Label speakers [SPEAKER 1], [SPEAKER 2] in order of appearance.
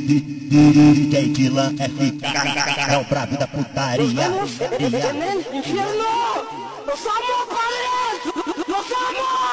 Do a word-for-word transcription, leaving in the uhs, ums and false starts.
[SPEAKER 1] D J Dylan F K é o brabo da putaria.
[SPEAKER 2] ¡Infierno! ¡Los amo, padres! ¡Los amo!